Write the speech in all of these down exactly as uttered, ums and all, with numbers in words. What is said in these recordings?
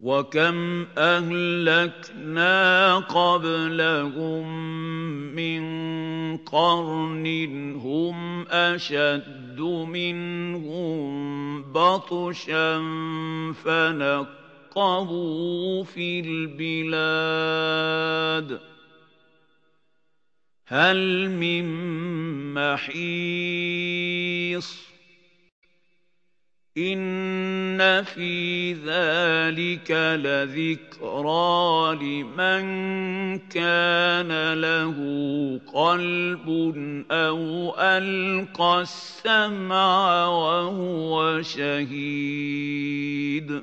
وَكَمْ أَهْلَكْنَا قَبْلَهُم مِّن قَرْنٍ هُمْ أَشَدُّ مِنْهُم بَطْشًا فَنَقَّبُوا فِي الْبِلَادِ هَلْ مِن مَّحِيصٍ إِنَّ فِي ذَلِكَ لَذِكْرَىٰ لِمَن كَانَ لَهُ قَلْبٌ أَوْ أَلْقَى السَّمْعَ وَهُوَ شَهِيدٌ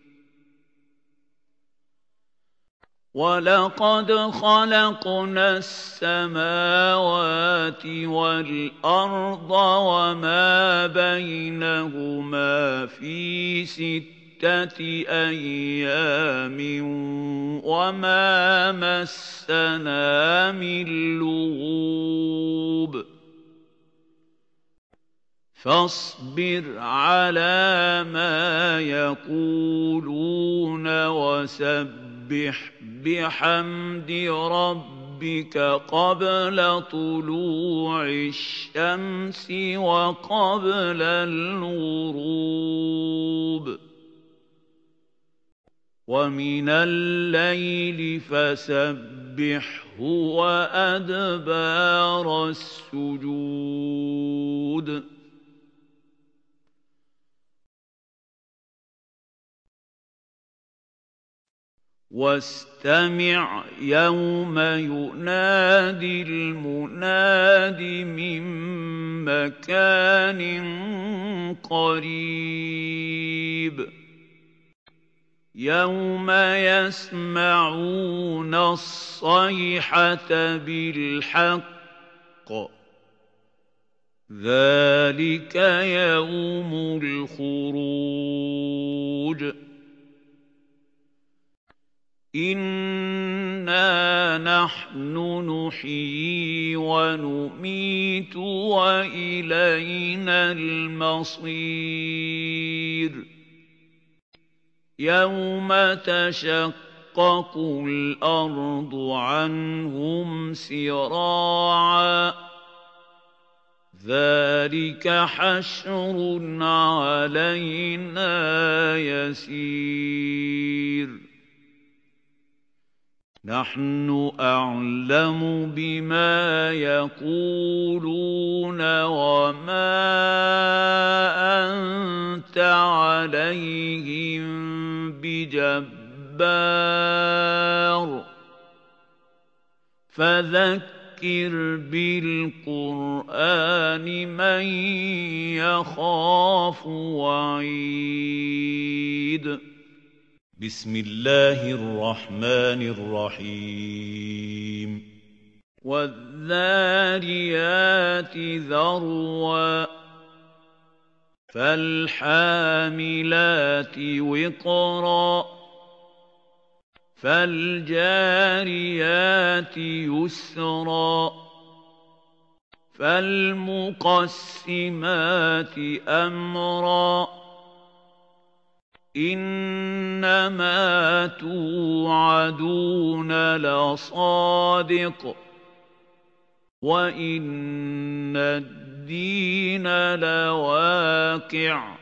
وَلَقَدْ خَلَقْنَا السَّمَاوَاتِ وَالْأَرْضَ وَمَا بَيْنَهُمَا فِي سِتَّةِ أَيَّامٍ وَمَا مَسَّنَا مِن لُّغُوبٍ فَاصْبِرْ عَلَىٰ مَا يَقُولُونَ وَسَبِّحْ بِحَمْدِ رَبِّكَ قَبْلَ طُلُوعِ الشَّمْسِ وَقَبْلَ الْغُرُوبِ وَمِنَ اللَّيْلِ فَسَبِّحْهُ وَأَدْبَارَ السُّجُودِ وَاسْتَمِعْ يَوْمَ يُنَادِ الْمُنَادِ مِن مَّكَانٍ قَرِيبٍ يَوْمَ يَسْمَعُونَ الصَّيْحَةَ بِالْحَقِّ ذَلِكَ يَوْمُ الْخُرُوجِ إِنَّا نَحْنُ نُحْيِي وَنُمِيتُ وَإِلَيْنَا الْمَصِيرُ يَوْمَ تَشَقَّقُ الْأَرْضُ عَنْهُمْ سِرَاعًا ذَلِكَ حَشْرٌ عَلَيْنَا يَسِيرٌ نَحْنُ أَعْلَمُ بِمَا يَقُولُونَ وَمَا أَنتَ عَلَيْهِم بِجَبَّارٍ فَذَكِّرْ بِالْقُرْآنِ مَن يَخَافُ وَعِيدِ بسم الله الرحمن الرحيم وَالذَّارِيَاتِ ذَرْوًا فَالْحَامِلَاتِ وِقْرًا فَالْجَارِيَاتِ يُسْرًا فَالْمُقَسِّمَاتِ أَمْرًا إِنَّمَا تُوعَدُونَ لَصَادِقٌ وَإِنَّ الدِّينَ لَوَاقِعٌ